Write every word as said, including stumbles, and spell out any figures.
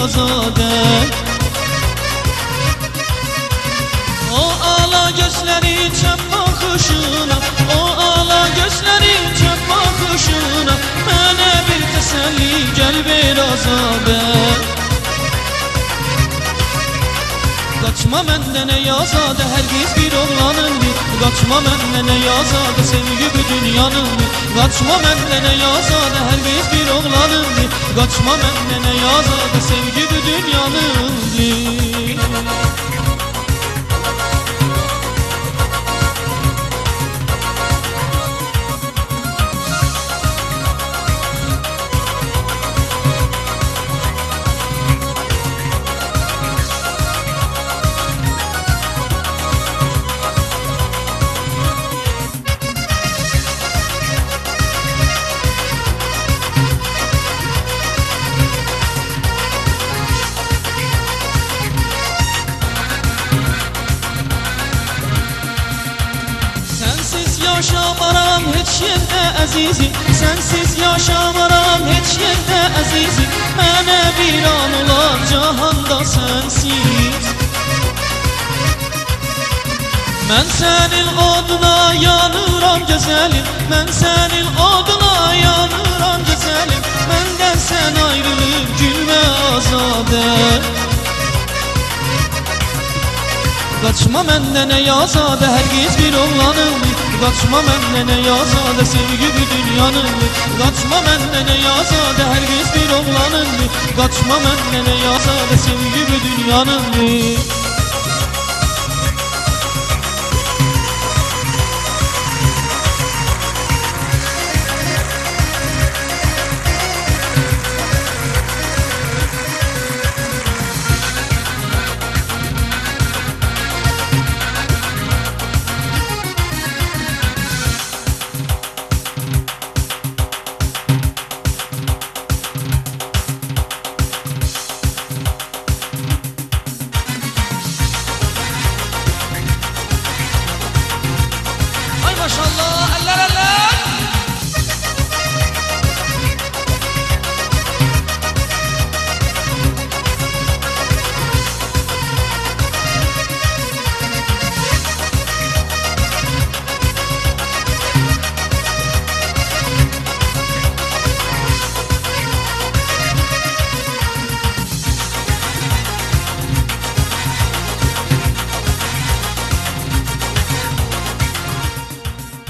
azade. O ala gözleri çöp bakışına, o ala gözleri çöp bakışına, mənə bir təsəlli gəl ver azadə. Qaçma məndən ey azadə, hər giz bir oğlanındır. Qaçma məndən ey azadə, sevgi bu dünyanındır. Qaçma məndən ey azadə, hər giz bir oğlanındır. Qaçma məndən ey azadə, sevgi bu dünyanındır. Yaşamaram heç yerdə əzizim, sənsiz yaşamaram heç yerdə əzizim. Mənə bir an olar cahanda sənsiz. Mən sənin oduna yanıram gözəlim, mən sənin oduna yanıram gözəlim. Məndən sən ayrılıb gülmə azadə. Qaçma məndən ey azadə, hər giz bir oğlanındır. Qaçma məndən ey azadə, sevgi bu dünyanındır. Qaçma məndən ey azadə, hər giz bir oğlanındır. Qaçma məndən ey azadə, sevgi bu dünyanındır. Maşallah.